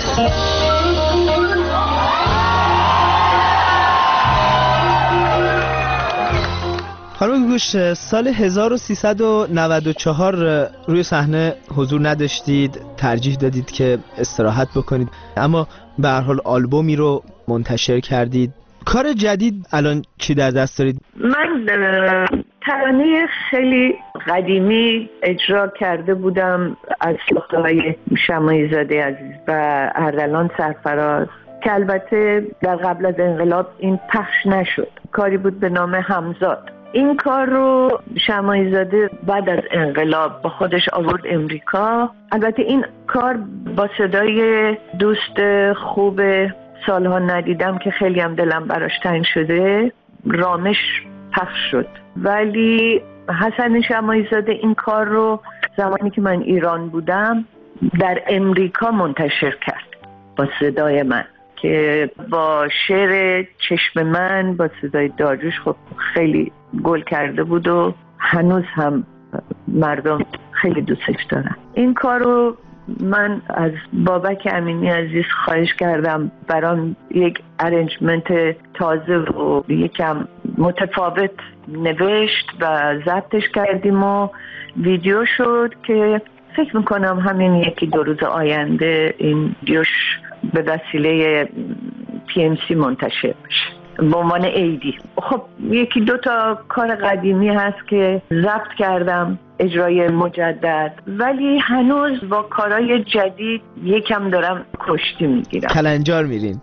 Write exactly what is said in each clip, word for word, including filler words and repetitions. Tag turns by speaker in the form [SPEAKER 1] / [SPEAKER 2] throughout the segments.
[SPEAKER 1] خانم گوگوش، سال هزار و سیصد و نود و چهار روی صحنه حضور نداشتید، ترجیح دادید که استراحت بکنید، اما به هر حال آلبومی رو منتشر کردید. کار جدید الان چی در دست دارید؟
[SPEAKER 2] من ترانه خیلی قدیمی اجرا کرده بودم از ساخته‌های شماعی زاده عزیز و اردلان سرفراز که البته در قبل از انقلاب این پخش نشد. کاری بود به نام همزاد. این کار رو شماعی زاده بعد از انقلاب با خودش آورد امریکا. البته این کار با صدای دوست خوب سالها ندیدم که خیلی هم دلم براش تنگ شده، رامش، پخش شد. ولی حسن شماعی زاده این کار رو زمانی که من ایران بودم در امریکا منتشر کرد با صدای من که با شعر چشم من با صدای داریوش خب خیلی گل کرده بود و هنوز هم مردم خیلی دوستش دارن. این کار رو من از بابک امینی عزیز خواهش کردم برام یک ارنجمنت تازه و یکم متفاوت نوشت و ضبطش کردیم و ویدیو شد که فکر میکنم همین یکی دو روز آینده این ویدیوش به وسیله پی ام سی منتشر بشه به عنوان ایدی. خب یکی دو تا کار قدیمی هست که ضبط کردم اجرای مجدد، ولی هنوز با کارهای جدید یکم دارم کشتی میگیرم.
[SPEAKER 1] کلنجار میرین؟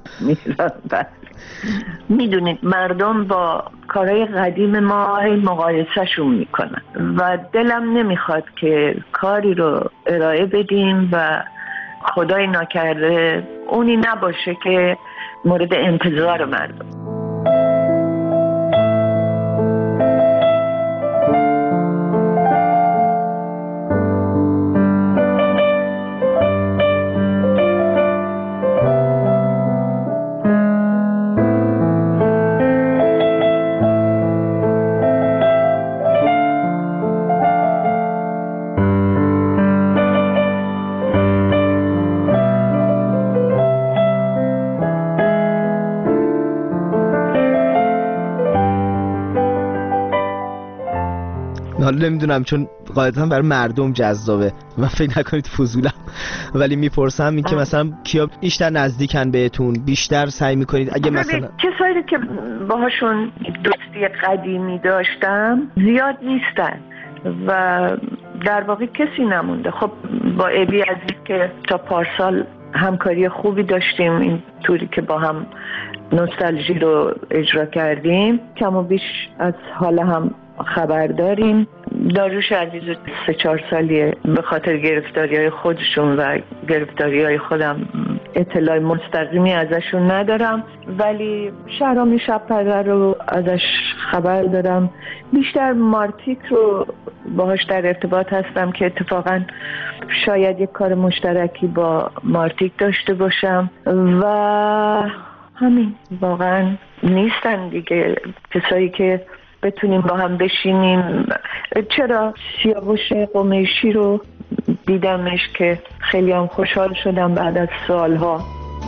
[SPEAKER 2] میدونید مردم با کارهای قدیم ما مقایسه شون میکنن و دلم نمیخواد که کاری رو ارائه بدیم و خدای ناکرده اونی نباشه که مورد انتظار مردم.
[SPEAKER 1] حالا نمیدونم چون قاعدتا برای مردم جذابه، من فکر نکنید فضولم، ولی میپرسم این که مثلا کیا بیشتر نزدیکن بهتون، بیشتر سعی میکنید اگه مثلا
[SPEAKER 2] کسایی که باهاشون دوستی قدیمی داشتم زیاد نیستن و در واقع کسی نمونده. خب با ابی عزیز که تا پارسال همکاری خوبی داشتیم، این توری که با هم نوستالژی رو اجرا کردیم، کم و بیش از حال هم خبر داریم. داریوش عزیز سه چهار سالیه به خاطر گرفتاری های خودشون و گرفتاری های خودم اطلاع مستقیمی ازشون ندارم، ولی شهرامی شب‌پره رو ازش خبر دارم. بیشتر مارتیک رو باهاش در ارتباط هستم که اتفاقا شاید یک کار مشترکی با مارتیک داشته باشم و همین. واقعا نیستن دیگه کسایی که بتونیم با هم بشینیم. چرا سیاوش قمیشی رو دیدمش که خیلی هم خوشحال شدم بعد از سالها.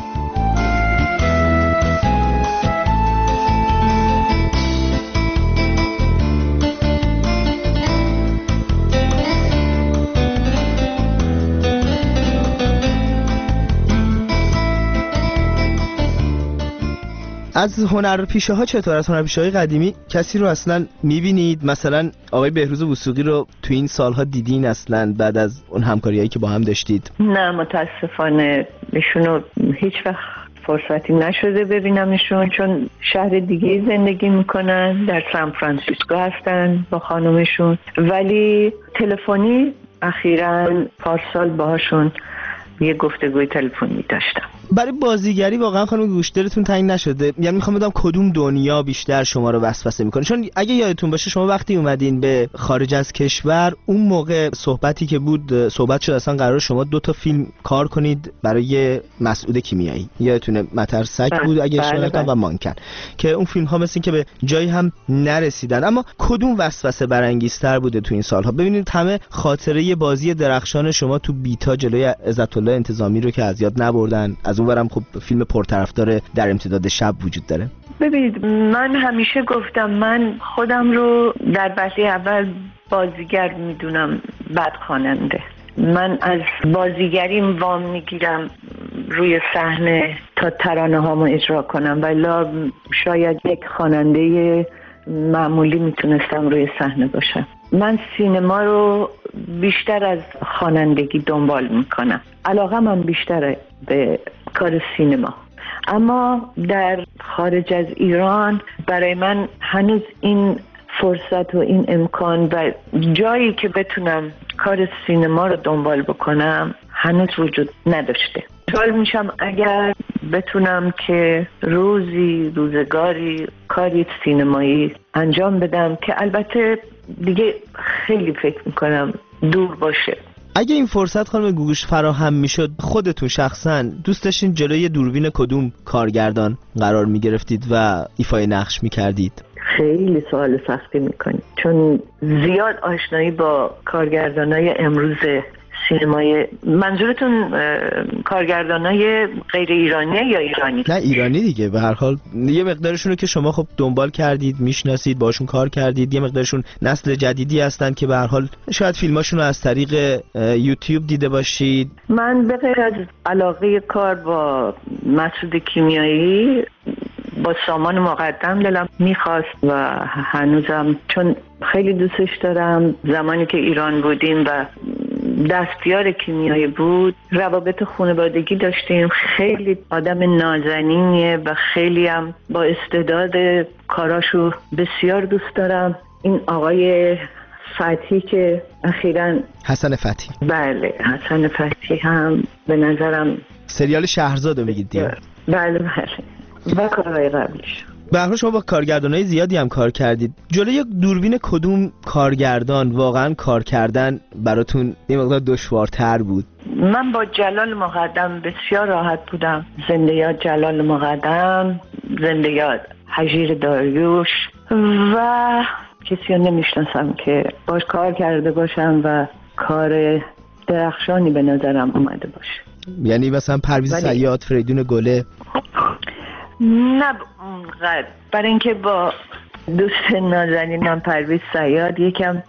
[SPEAKER 1] از هنرپیشه ها چطور؟ از هنرپیشه های قدیمی کسی رو اصلا میبینید؟ مثلا آقای بهروز وثوقی رو تو این سالها دیدین اصلا بعد از اون همکاریایی که با هم داشتید؟
[SPEAKER 2] نه متاسفانه ایشونو هیچ وقت فرصتی نشده ببینمشون، چون شهر دیگه زندگی میکنن، در سان فرانسیسکو هستن با خانومشون، ولی تلفنی اخیراً پارسال باهاشون یه گفتگوی تلفنی داشتم.
[SPEAKER 1] برای بازیگری واقعا خانم گوگوش دلتون تنگ نشده؟ یعنی میخوام بدونم کدوم دنیا بیشتر شما رو وسوسه میکنه؟ چون اگه یادتون باشه شما وقتی اومدین به خارج از کشور، اون موقع صحبتی که بود صحبت شد اصلا قرار شما دو تا فیلم کار کنید برای مسعود کیمیایی، یادتونه مترسک بود اگه اشتباه نکنم و مانکن، که اون فیلم ها مثل این که به جایی هم نرسیدن. اما کدوم وسوسه برانگیزتر بوده تو این سالها؟ ببینید همه خاطره بازی درخشان شما تو بیتا جلوی عزت الله انتظامی رو که از یاد نبردن، از اونورم خب فیلم پرطرفدار در امتداد شب وجود داره.
[SPEAKER 2] ببینید من همیشه گفتم من خودم رو در وهله اول بازیگر میدونم، بعد خواننده. من از بازیگریم وام میگیرم روی صحنه تا ترانه هامو اجرا کنم، ولی شاید یک خواننده معمولی میتونستم روی صحنه باشم. من سینما رو بیشتر از خوانندگی دنبال میکنم، علاقه من بیشتره به کار سینما. اما در خارج از ایران برای من هنوز این فرصت و این امکان و جایی که بتونم کار سینما رو دنبال بکنم هنوز وجود نداشته. خوشحال میشم اگر بتونم که روزی روزگاری کاری سینمایی انجام بدم که البته دیگه خیلی فکر میکنم دور باشه.
[SPEAKER 1] اگه این فرصت خانم گوگوش فراهم میشد، خودتون شخصا دوست داشتین جلوی دوربین کدوم کارگردان قرار میگرفتید و ایفای نقش میکردید؟
[SPEAKER 2] خیلی سوال سختی میکنید، چون زیاد آشنایی با کارگردانای امروز سینمای، منظورتون کارگردانای غیر ایرانی یا ایرانی؟
[SPEAKER 1] نه ایرانی دیگه، به هر حال یه مقدارشون رو که شما خب دنبال کردید، میشناسید، باشون کار کردید، یه مقدارشون نسل جدیدی هستن که به هر حال شاید فیلماشون رو از طریق یوتیوب دیده باشید.
[SPEAKER 2] من به غیر از علاقه کار با مسعود کیمیایی، با سامان مقدم دلم میخواست و هنوزم چون خیلی دوستش دارم. زمانی که ایران بودیم و دستیار کیمیایی بود، روابط خانوادگی داشتیم. خیلی آدم نازنینیه و خیلی هم با استعداد، کاراشو بسیار دوست دارم. این آقای فتحی که اخیراً
[SPEAKER 1] حسن فتحی،
[SPEAKER 2] بله حسن فتحی هم به نظرم
[SPEAKER 1] سریال شهرزاد رو میگید دیگه؟
[SPEAKER 2] بله بله و کارهای قبلیش.
[SPEAKER 1] به هر حال شما با کارگردانای زیادی هم کار کردید. جلوی دوربین کدوم کارگردان واقعا کار کردن براتون یه مقدار دشوارتر بود؟
[SPEAKER 2] من با جلال مقدم بسیار راحت بودم. زنده یاد جلال مقدم، زنده یاد هجیر داریوش و کسی رو نمیشناسم که باش کار کرده باشم و کار درخشانی به نظرم اومده باشه.
[SPEAKER 1] یعنی مثلا پرویز صیاد، فریدون گله؟
[SPEAKER 2] نه اونقدر، برای اینکه با دوست نازنینم پرویز صیاد یکم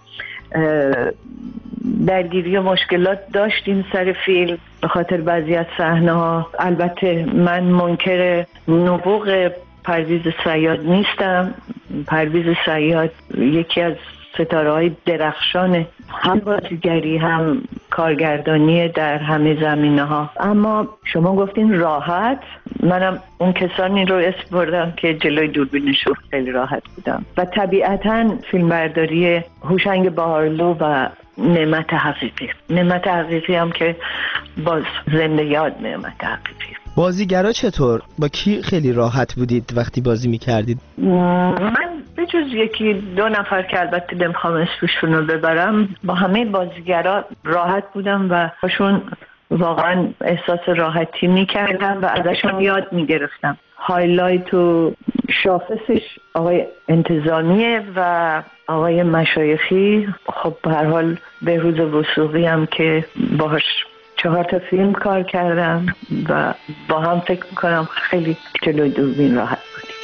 [SPEAKER 2] درگیری و مشکلات داشتیم سر فیلم به خاطر بعضی از صحنه‌ها. البته من منکر نبوغ پرویز صیاد نیستم. پرویز صیاد یکی از ستاره‌های درخشان هم بازیگری هم کارگردانی در همه زمینه‌ها. اما شما گفتین راحت، منم اون کسانی رو اسم بردم که جلوی دوربینشون خیلی راحت بودم و طبیعتاً فیلمبرداری هوشنگ بهارلو و نعمت حقیقی. نعمت حقیقی هم که باز زنده یاد نعمت حقیقی.
[SPEAKER 1] بازیگرا چطور؟ با کی خیلی راحت بودید وقتی بازی میکردید؟
[SPEAKER 2] من به جز یکی دو نفر که البته نمیخوام اسمشون رو ببرم، با همه بازیگرا راحت بودم و باشون واقعا احساس راحتی میکردم و ازشون یاد میگرفتم. هایلایت و شاخصش آقای انتظامیه و آقای مشایخی. خب به هر حال بهروز وثوقی هم که باهاش چهار تا فیلم کار کردم و با هم فکر میکنم خیلی جلوی دوربین راحت بودیم.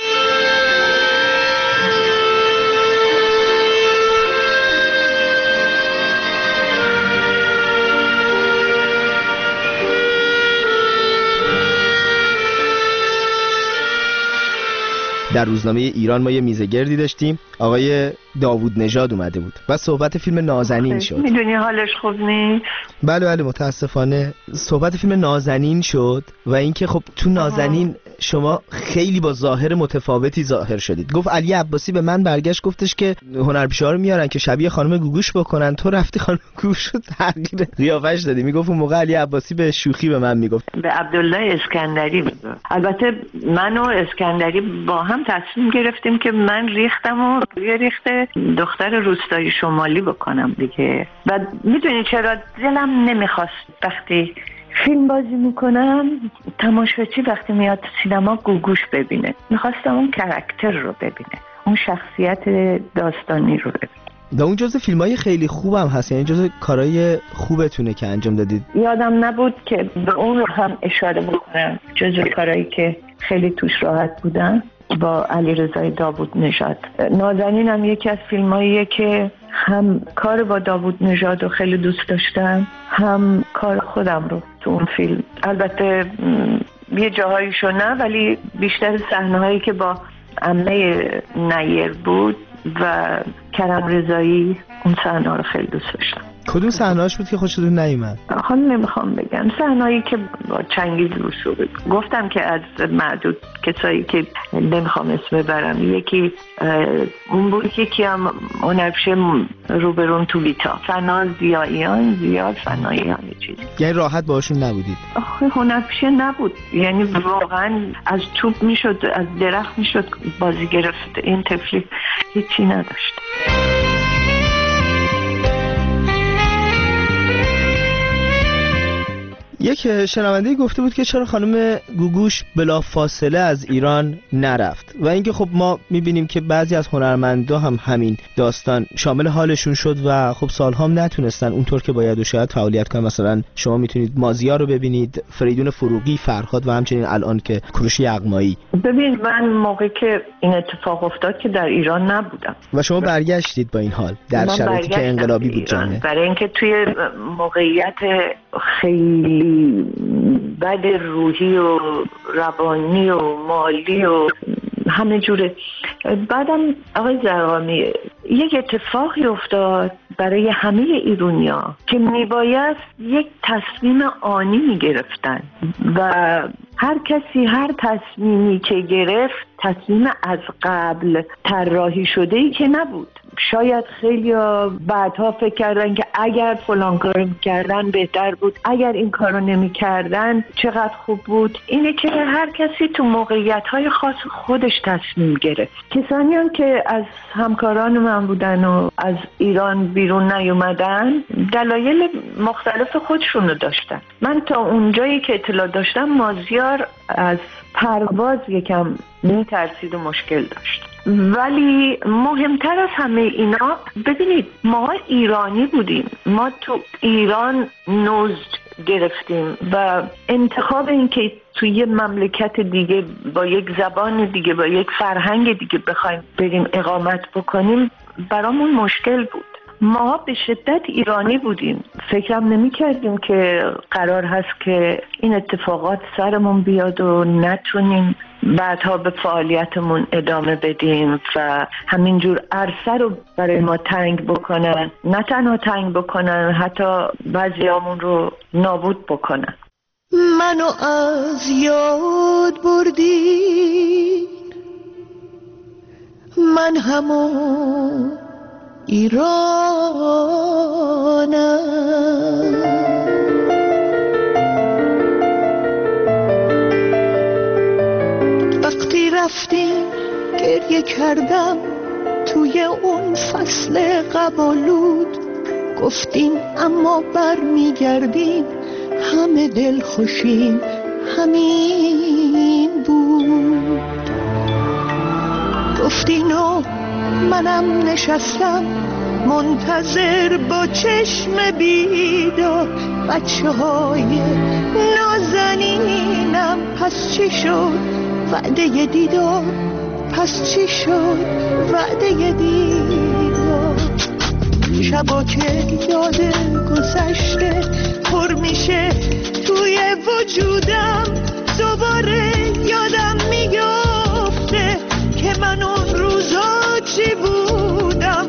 [SPEAKER 1] در روزنامه ایران ما یه میزگردی داشتیم، آقای داوود نژاد اومده بود و صحبت فیلم نازنین شد.
[SPEAKER 2] میدونی حالش خوب نیست؟
[SPEAKER 1] بله بله متاسفانه صحبت فیلم نازنین شد و اینکه خب تو نازنین شما خیلی با ظاهر متفاوتی ظاهر شدید. گفت علی عباسی به من برگشت گفتش که هنرپیشه‌ها رو میارن که شبیه خانم گوگوش بکنن، تو رفتی خانم گوگوش رو تغییر قیافش دادی. میگفت اون موقع علی عباسی به شوخی به من میگفت.
[SPEAKER 2] به عبدالله اسکندری بود. البته من و اسکندری با هم تصمیم گرفتیم که من ریختم و یه ریخته دختر روستایی شمالی بکنم دیگه. و میدونی چرا دلم نمیخواست وقتی فیلم بازی میکنم تماشاچی وقتی میاد سینما گوگوش ببینه، میخواستم اون کاراکتر رو ببینه، اون شخصیت داستانی رو ببینه.
[SPEAKER 1] و اون جزء فیلمای خیلی خوبم هست، یعنی جزء کارهای خوبتونه که انجام دادید.
[SPEAKER 2] یادم نبود که به اون رو هم اشاره بکنم، جزء کارهایی که خیلی توش راحت بودن با علیرضا داوود نژاد. نازنین هم یکی از فیلماییه که هم کار با داوود نژاد رو خیلی دوست داشتم، هم کار خودم رو تو اون فیلم. البته یه جاهایشو نه، ولی بیشتر صحنه‌هایی که با عمه نیر بود و کرم رضایی، اون صحنه‌ها رو خیلی دوست داشتم.
[SPEAKER 1] کدوم صحنه‌اش بود که خوشتون نیومد؟
[SPEAKER 2] حالا نمیخوام بگم. صحنه‌ای که با چنگیز روسو بود. گفتم که از معدود کسایی که نمیخوام اسم ببرم، یکی اون بود، یکی هم هنرپیشه روبرون تو ویتا، فنا زیاییان زیاد فناییان یه چیزی.
[SPEAKER 1] یعنی راحت باشون نبودید؟
[SPEAKER 2] آخه هنرپیشه نبود، یعنی واقعا از توپ میشد، از درخت میشد بازی گرفت. این طفلی هیچی نداشت.
[SPEAKER 1] یک شنونده گفته بود که چرا خانم گوگوش بلا فاصله از ایران نرفت و اینکه خب ما میبینیم که بعضی از هنرمندا هم همین داستان شامل حالشون شد و خب سالها هم نتونستن اونطور که باید و شاید فعالیت کنن. مثلا شما میتونید مازیار رو ببینید، فریدون فروغی، فرهاد و همچنین الان که کوروش یغمایی.
[SPEAKER 2] ببین من موقعی که این اتفاق افتاد که در ایران نبودم و
[SPEAKER 1] شما برگشتید با این حال در شرایطی که انقلابی بود جامعه،
[SPEAKER 2] برای اینکه توی موقعیت خیلی بد روحی و روانی و مالی و همه جوره. بعدم آقای زرقامی یک اتفاقی افتاد برای همه ایرانیا که میباید یک تصمیم آنی میگرفتن و هر کسی هر تصمیمی که گرفت تصمیم از قبل طراحی شده ای که نبود. شاید خیلی بعدها فکر کردن که اگر فلان کارو میکردن بهتر بود، اگر این کارو نمیکردن چقدر خوب بود. اینه که هر کسی تو موقعیت‌های خاص خودش تصمیم گرفت. کسانی هم که از همکاران من بودن و از ایران بیرون نیومدن دلایل مختلف خودشونو داشتن. من تا اونجایی که اطلاع داشتم مازیار از پرواز یکم میترسید و مشکل داشت. ولی مهمتر از همه اینا، ببینید ما ایرانی بودیم، ما تو ایران نوزد گرفتیم و انتخاب این که توی یه مملکت دیگه با یک زبان دیگه با یک فرهنگ دیگه بخوایم بریم اقامت بکنیم برامون مشکل بود. ما به شدت ایرانی بودیم، فکرم نمی کردیم که قرار هست که این اتفاقات سرمون بیاد و نتونیم بعدها به فعالیتمون ادامه بدیم و همینجور عرصه رو برای ما تنگ بکنن، نه تنها تنگ بکنن، حتی بعضیامون رو نابود بکنن.
[SPEAKER 3] منو از یاد بردی، من همون ایرانم، وقتی رفتیم گریه کردم توی اون فصل قبالود، گفتیم اما بر میگردیم همه دل خوشیم همین بود. گفتین و منم نشستم منتظر با چشم بیدار، بچه های نازنینم پس چی شد وعده دیدار، پس چی شد وعده دیدار. شبا که یاد گذشته پر میشه توی وجودم، دوباره یادم میافته که من اون روزا چی بودم،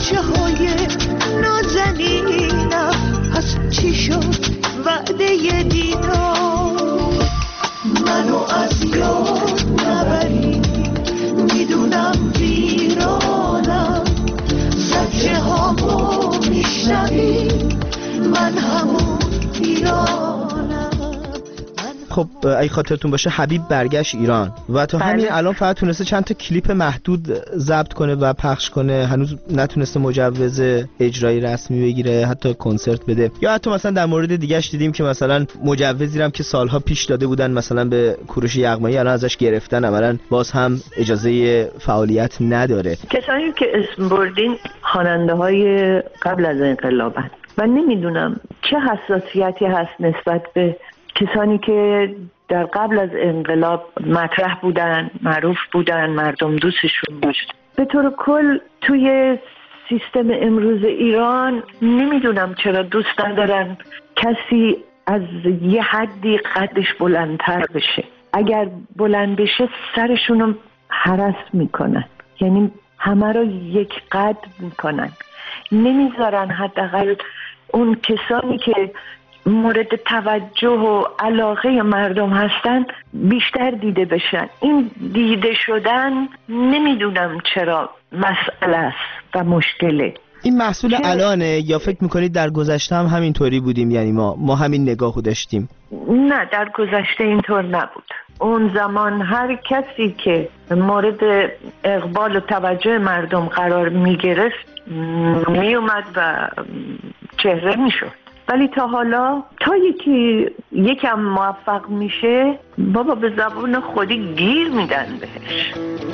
[SPEAKER 3] بچه های نازنینم پس چی شد وعده دیدار منو از یاد نبری میدونم ویرانم زجه هامو میشنوی من همون ایرانم.
[SPEAKER 1] خب اگه خاطرتون باشه حبیب برگشت ایران و تا همین الان فقط تونسته چند تا کلیپ محدود ضبط کنه و پخش کنه، هنوز نتونسته مجوز اجرایی رسمی بگیره، حتی کنسرت بده. یا حتی مثلا در مورد دیگه‌اش دیدیم که مثلا مجوزی هم که سالها پیش داده بودن مثلا به کوروش یغمایی الان ازش گرفتن، عملاً باز هم اجازه فعالیت نداره.
[SPEAKER 2] کسانی که اسم بردین خواننده‌های قبل از انقلابن و نمیدونم چه حساسیتی هست نسبت به کسانی که در قبل از انقلاب مطرح بودن، معروف بودن، مردم دوستشون داشت. به طور کل توی سیستم امروز ایران نمیدونم چرا دوست ندارن کسی از یه حدی قدش بلندتر بشه. اگر بلند بشه سرشونو هرس میکنن، یعنی همه رو یک قد میکنن، نمیذارن حداقل اون کسانی که مورد توجه و علاقه مردم هستن بیشتر دیده بشن. این دیده شدن نمیدونم چرا مسئله است و مشکله.
[SPEAKER 1] این محصول الانه یا فکر میکنید در گذشته هم همینطوری بودیم؟ یعنی ما ما همین نگاهو داشتیم؟
[SPEAKER 2] نه، در گذشته اینطور نبود. اون زمان هر کسی که مورد اقبال و توجه مردم قرار میگرفت میومد و چهره میشد. ولی تا حالا تا یکی یکم موفق میشه بابا به زبون خودی گیر میدن بهش.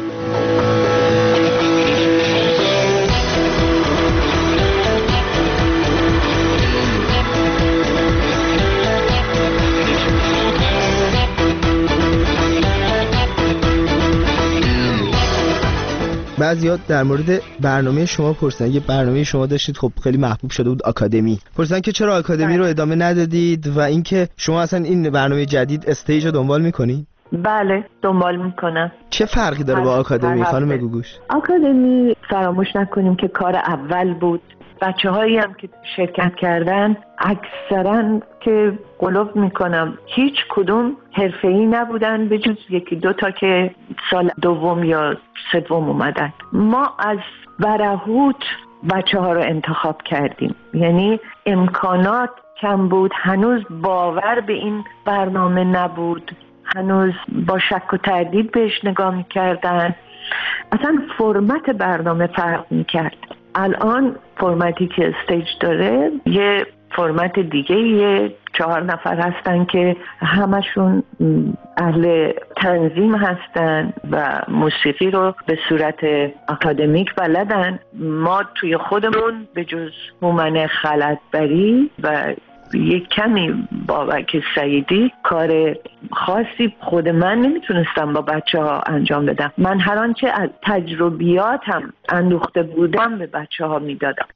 [SPEAKER 1] بعضی‌ها در مورد برنامه شما پرسیدن. یه برنامه شما داشتید خب خیلی محبوب شده بود، آکادمی. پرسیدن که چرا آکادمی رو ادامه ندادید و اینکه شما اصلا این برنامه جدید استیج رو دنبال می‌کنید؟
[SPEAKER 2] بله دنبال میکنم.
[SPEAKER 1] چه فرقی داره با آکادمی خانم گوگوش؟
[SPEAKER 2] آکادمی فراموش نکنیم که کار اول بود. بچه هایی هم که شرکت کردن اکثرا که قلوب میکنم هیچ کدوم حرفه‌ای نبودن به جز یکی دو تا که سال دوم یا سوم اومدن. ما از برهوت بچه ها رو انتخاب کردیم، یعنی امکانات کم بود، هنوز باور به این برنامه نبود، هنوز با شک و تردید بهش نگاه میکردن، اصلا فرمت برنامه فرق میکرد. الان فرمتی که استیج داره یه فرمت دیگه، یه چهار نفر هستن که همشون اهل تنظیم هستن و موسیقی رو به صورت اکادمیک بلدن. ما توی خودمون به جز هومن خلعتبری و یک کمی بابک سعیدی کار خاصی خود من نمیتونستم با بچه ها انجام بدم. من هر آنچه از تجربیاتم اندوخته بودم به بچه ها میدادم.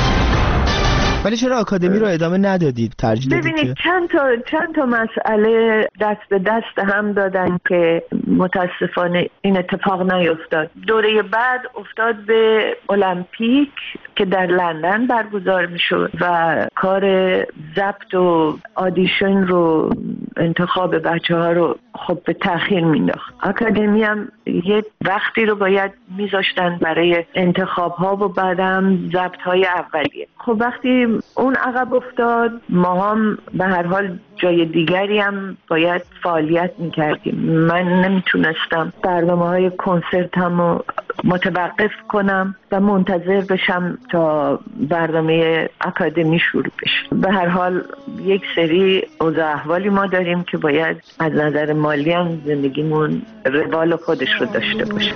[SPEAKER 1] ولی چرا آکادمی رو ادامه ندادید؟ ترجیح دادید؟
[SPEAKER 2] ببینید چند تا چند تا مسئله دست به دست هم دادن که متاسفانه این اتفاق نیفتاد. دوره بعد افتاد به المپیک که در لندن برگزار میشد و کار ضبط و آدیشن رو، انتخاب بچه ها رو خب به تأخیر مینداخت. آکادمی هم یه وقتی رو باید میذاشتن برای انتخاب ها و بعدم ضبط های اولیه. خب وقتی اون عقب افتاد ما هم به هر حال جای دیگری هم باید فعالیت میکردیم. من نمیتونستم برنامه های کنسرت هم رو متوقف کنم و منتظر بشم تا برنامه اکادمی شروع بشه. به هر حال یک سری اوضاع احوالی ما داریم که باید از نظر مالی هم زندگیمون روال خودش رو داشته باشه.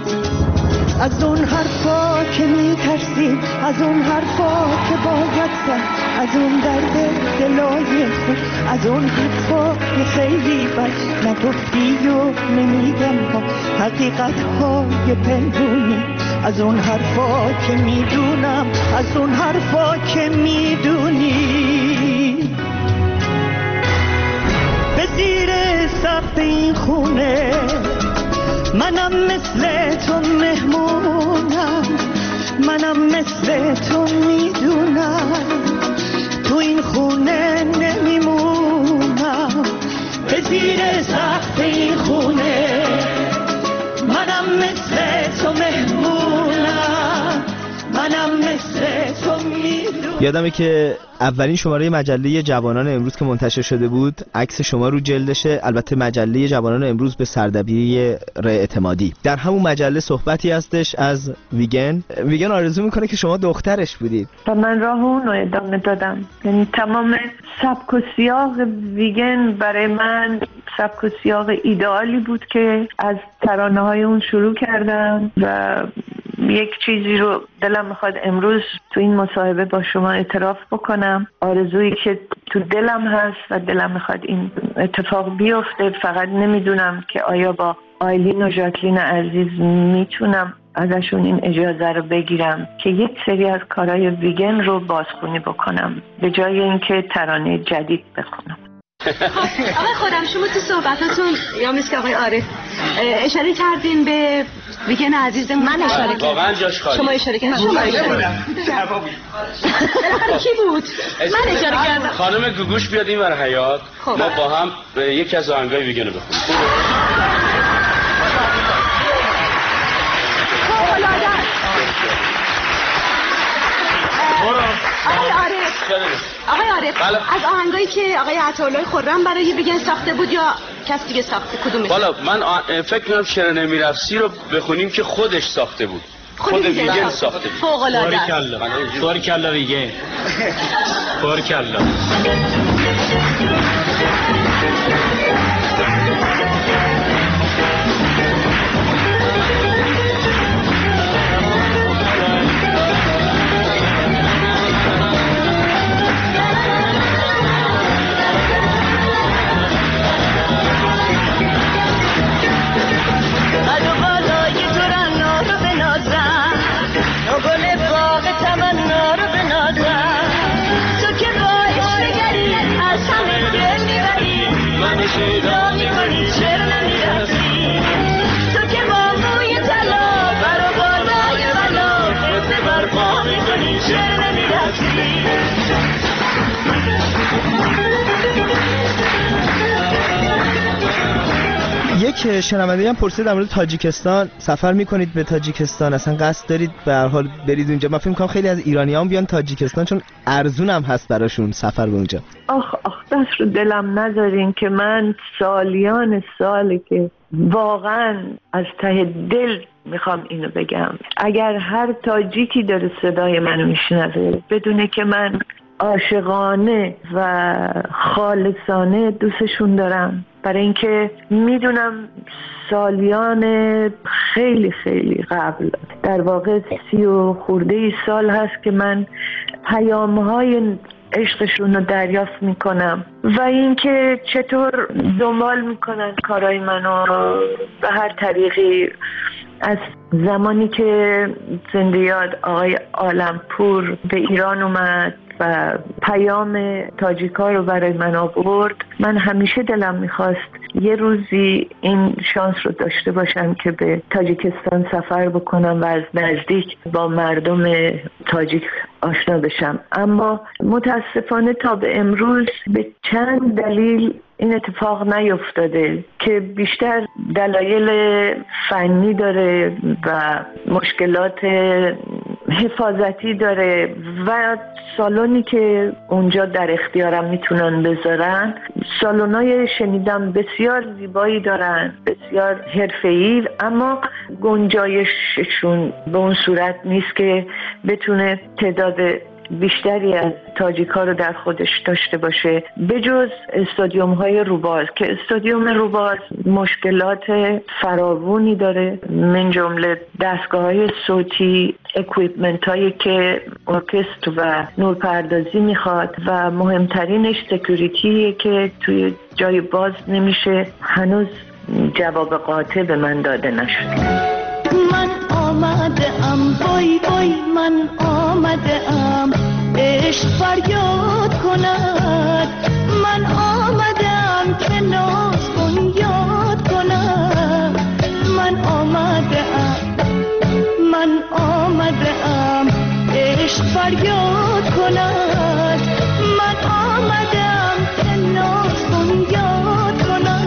[SPEAKER 3] از اون حرفا که میترسیم، از اون حرفا که باید زد، از اون درد دلای خود، از اون حرفا که خیلی بد نگفتی و نمیگم ها حقیقت های پنهونی، از اون حرفا که میدونم، از اون حرفا که میدونی به زیر سقف این خونه منم مثل تو مهمونم، منم مثل تو میدونم تو این خونه نمیمونم به زیر سقف این خونه منم مثل تو مهمونم منم مثل تو میدونم.
[SPEAKER 1] یادمه که اولین شماره مجله جوانان امروز که منتشر شده بود عکس شما رو جلدشه، البته مجله جوانان امروز به سردبیری ره اعتمادی. در همون مجله صحبتی هستش از ویگن. ویگن آرزو میکنه که شما دخترش بودید
[SPEAKER 2] و من راه اون رو ادامه دادم. یعنی تمام سبک و سیاق ویگن برای من سبک و سیاق ایدئالی بود که از ترانه های اون شروع کردم و یک چیزی رو دلم میخواد امروز تو این مصاحبه با شما اعتراف بکنم. آرزویی که تو دلم هست و دلم میخواد این اتفاق بیفته، فقط نمیدونم که آیا با آیلین و ژاکلین عزیز میتونم ازشون این اجازه رو بگیرم که یک سری از کارهای ویگن رو بازخوانی بکنم به جای اینکه ترانه جدید بخونم.
[SPEAKER 4] آقای خودم شما تو صحبتاتون یا مثل که آقای عارف اشاره کردین به ویگن عزیزمون.
[SPEAKER 5] من اشاره کردم.
[SPEAKER 4] واقعا
[SPEAKER 5] جاش خالی.
[SPEAKER 4] شما اشاره کردین. شما اشاره کردین. کی بود؟ من اشاره کردم.
[SPEAKER 5] خانم گوگوش بیاد این ور حیاط ما با هم یکی از آهنگای ویگن رو بخونیم.
[SPEAKER 4] آقای عارف آقای عارف از آهنگایی که آقای عطاالله خرم برای ویگن ساخته بود یا کس دیگه ساخته کدومش؟
[SPEAKER 5] والا من فکر می‌کنم شعر نمیرفسی رو بخونیم که خودش ساخته بود. خود ویگن ساخته بود.
[SPEAKER 4] فوق العاده.
[SPEAKER 5] باریکلا ویگن. باریکلا.
[SPEAKER 1] یک شنونده هم پرسید در مورد تاجیکستان، سفر میکنید به تاجیکستان، اصلا قصد دارید به هر حال برید اونجا؟ من فکر می‌کنم خیلی از ایرانیان بیان تاجیکستان چون ارزون هم هست براشون سفر به اونجا.
[SPEAKER 2] آخ آخ دست رو دلم نذارین که من سالیان ساله که واقعا از ته دل میخوام اینو بگم، اگر هر تاجیکی داره صدای منو میشنوه بدونه که من عاشقانه و خالصانه دوستشون دارم، برای اینکه میدونم سالیان خیلی خیلی قبل، در واقع سی و خورده ای سال هست که من پیام‌های عشقشون رو دریافت میکنم و اینکه چطور دنبال میکنن کارهای منو به هر طریقی. از زمانی که زنده یاد آقای عالمپور به ایران اومد و پیام تاجیکا رو برای من آورد، من همیشه دلم میخواست یه روزی این شانس رو داشته باشم که به تاجیکستان سفر بکنم و از نزدیک با مردم تاجیک آشنا بشم. اما متاسفانه تا به امروز به چند دلیل این اتفاق نیفتاده که بیشتر دلایل فنی داره و مشکلات حفاظتی داره و سالونی که اونجا در اختیارم میتونن بذارن سالونای شنیدم بسیار زیبایی دارن، بسیار حرفه‌ای، اما گنجایششون به اون صورت نیست که بتونه تعداد بیشتری از تاجیک‌ها رو در خودش داشته باشه، بجز استادیوم های روباز که استادیوم روباز مشکلات فراوانی داره، من جمله دستگاه های صوتی، اکویپمنت هایی که ارکستر و نورپردازی میخواد و مهمترینش سکیوریتیه که توی جای باز نمیشه. هنوز جواب قاطع به من داده نشد.
[SPEAKER 3] من آمده ام بای بای، من آمده ام عشق فریاد کند، من آمده ام که ناز کن یاد کند، من آمده ام من آمده ام فریاد کند من آمدم که ناز کن یاد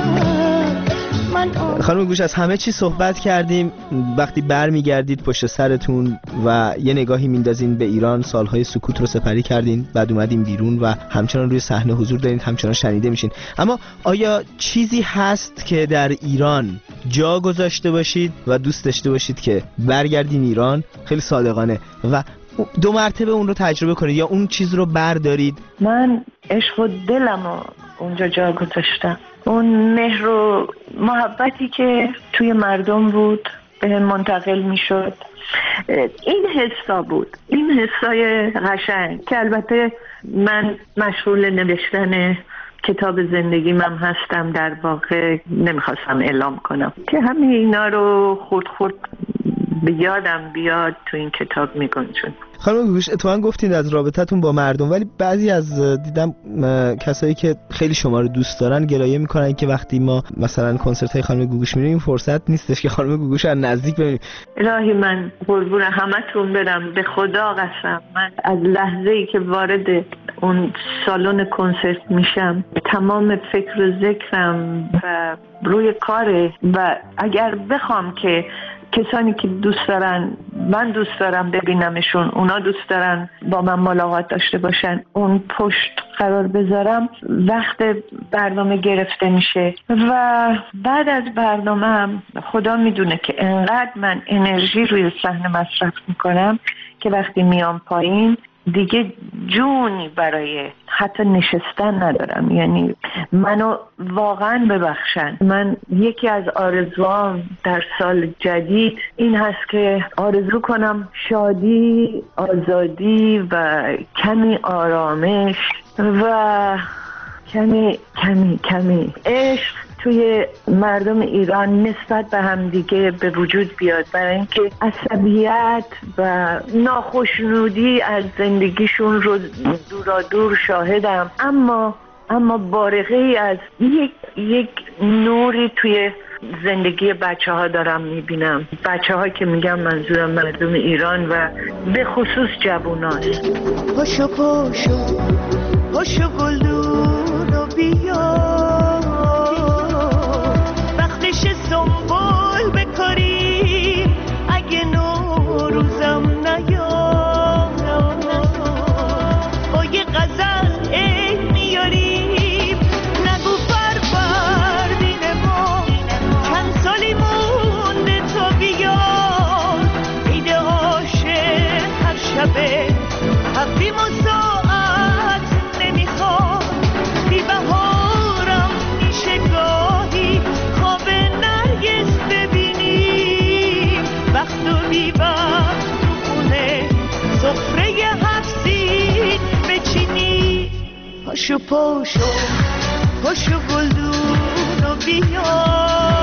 [SPEAKER 3] کند من آمدم.
[SPEAKER 1] خانم گوش، از همه چی صحبت کردیم. وقتی بر میگردید پشت سرتون و یه نگاهی میندازین به ایران، سالهای سکوت رو سپری کردین، بعد اومدین بیرون و همچنان روی صحنه حضور دارین، همچنان شنیده میشین. اما آیا چیزی هست که در ایران جا گذاشته باشید و دوست داشته باشید که برگردین ایران خیلی صادقانه و دو مرتبه اون رو تجربه کنید، یا اون چیز رو بردارید؟
[SPEAKER 2] من عشق و دلم رو اونجا جا گذاشتم. اون مهر و محبتی که توی مردم بود به منتقل می شد. این حسا بود، این حسای قشنگ که البته من مشغول نوشتن کتاب زندگی من هستم، در واقع نمیخواستم اعلام کنم که همه اینا رو خورد خورد به یادم بیاد تو این کتاب میگنجون.
[SPEAKER 1] خانم گوگوش، اتفاقا گفتید از رابطتون با مردم، ولی بعضی از دیدم کسایی که خیلی شما رو دوست دارن گلایه میکنن که وقتی ما مثلا کنسرت های خانم گوگوش میریم فرصت نیستش که خانم گوگوش از نزدیک ببینیم.
[SPEAKER 2] الهی من قربون همتون برم، به خدا قسم من از لحظه‌ای که وارد اون سالن کنسرت میشم تمام فکر و ذکرم و روی کاره و اگر بخوام که کسانی که دوست دارن، من دوست دارم ببینمشون، اونا دوست دارن با من ملاقات داشته باشن، اون پشت قرار بذارم، وقت برنامه گرفته میشه و بعد از برنامه هم خدا میدونه که انقدر من انرژی روی صحنه مصرف میکنم که وقتی میام پایین دیگه جونی برای حتی نشستن ندارم. یعنی منو واقعا ببخشن. من یکی از آرزوام در سال جدید این هست که آرزو کنم شادی، آزادی و کمی آرامش و کمی کمی کمی عشق توی مردم ایران نسبت به هم دیگه به وجود بیاد، برای اینکه عصبیت و ناخوشنودی از زندگیشون رو دورا دور شاهدم، اما اما بارقه ای از یک یک نوری توی زندگی بچه ها دارم میبینم. بچه ها که میگم منظورم مردم ایران و به خصوص جواناست.
[SPEAKER 3] پاشو پاشو پاشو گلدون و بیا سنبول بکاریم اگه نوروزم نیام با یه غزل عید میاریم نگو فروردین ما چند سالی مونده تا بیاد عید عاشق هر شبه تقویم و ساعت نمیخواد بی بهارم میشه گاهی سفره هفسین بچینی. پاشو پاشو پاشو گلدون و بیا